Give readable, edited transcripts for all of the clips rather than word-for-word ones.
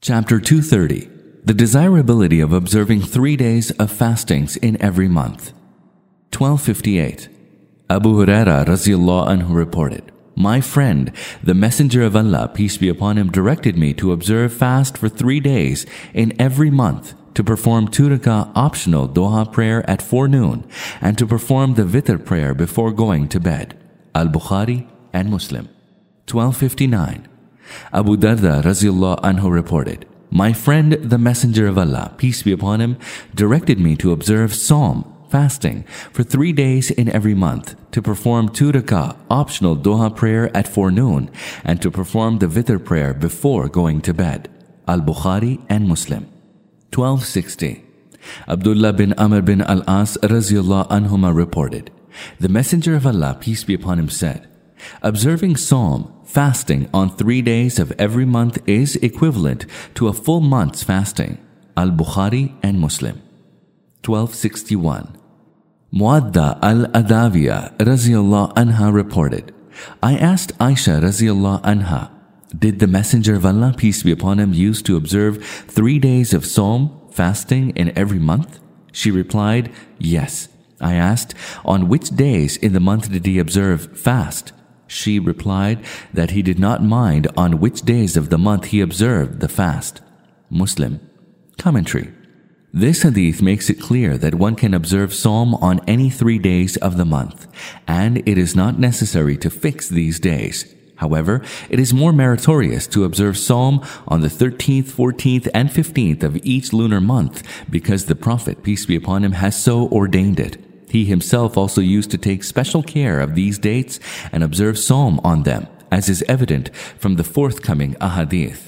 Chapter 230. The desirability of observing 3 days of fastings in every month. 1258. Abu Huraira Raziyallahu Anhu reported, "My friend, the Messenger of Allah, peace be upon him, directed me to observe fast for 3 days in every month, to perform 2 rakah optional duha prayer at forenoon, and to perform the witr prayer before going to bed." Al-Bukhari and Muslim. 1259. Abu Darda Raziyallahu Anhu reported, "My friend, the Messenger of Allah, peace be upon him, directed me to observe Sawm, fasting, for 3 days in every month, to perform 2 rakah optional duha prayer at forenoon, and to perform the witr prayer before going to bed." Al-Bukhari and Muslim. 1260. Abdullah bin Amr bin al-As Raziyallahu Anhuma reported, "The Messenger of Allah, peace be upon him, said, observing Sawm, fasting on 3 days of every month is equivalent to a full month's fasting." Al-Bukhari and Muslim. 1261. Muadda al-Adawiya Raziyallahu Anha reported, "I asked Aisha Raziyallahu Anha, did the Messenger of Allah, peace be upon him, used to observe 3 days of Sawm, fasting in every month?" She replied, "Yes." I asked, "On which days in the month did he observe fast?" She replied that he did not mind on which days of the month he observed the fast. Muslim. Commentary. This hadith makes it clear that one can observe Sawm on any 3 days of the month, and it is not necessary to fix these days. However, it is more meritorious to observe Sawm on the 13th, 14th, and 15th of each lunar month, because the Prophet, peace be upon him, has so ordained it. He himself also used to take special care of these dates and observe Sawm on them, as is evident from the forthcoming ahadith.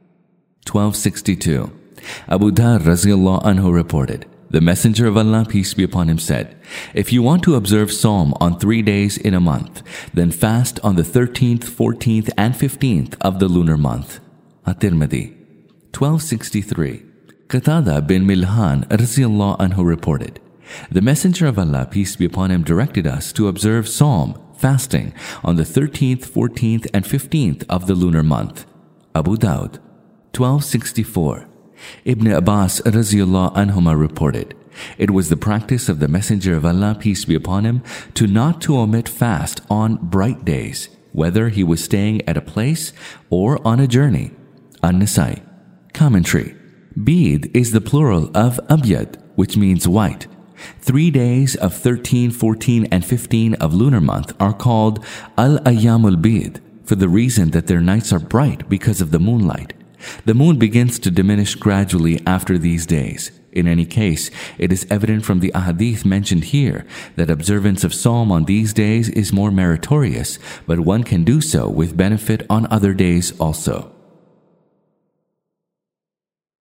1262. Abu Dhar Raziyallahu Anhu reported, "The Messenger of Allah, peace be upon him, said, if you want to observe Sawm on 3 days in a month, then fast on the 13th, 14th, and 15th of the lunar month." At-Tirmidhi. 1263. Qatada bin Milhan Raziyallahu Anhu reported, "The Messenger of Allah, peace be upon him, directed us to observe Sawm, fasting, on the 13th, 14th, and 15th of the lunar month." Abu Dawud. 1264. Ibn Abbas Raziyallahu Anhuma reported, "It was the practice of the Messenger of Allah, peace be upon him, to not to omit fast on bright days, whether he was staying at a place or on a journey." An-Nasai. Commentary. Bid is the plural of Abyad, which means white. 3 days of 13, 14, and 15 of lunar month are called Al-Ayyamul Bid for the reason that their nights are bright because of the moonlight. The moon begins to diminish gradually after these days. In any case, it is evident from the ahadith mentioned here that observance of Sawm on these days is more meritorious, but one can do so with benefit on other days also.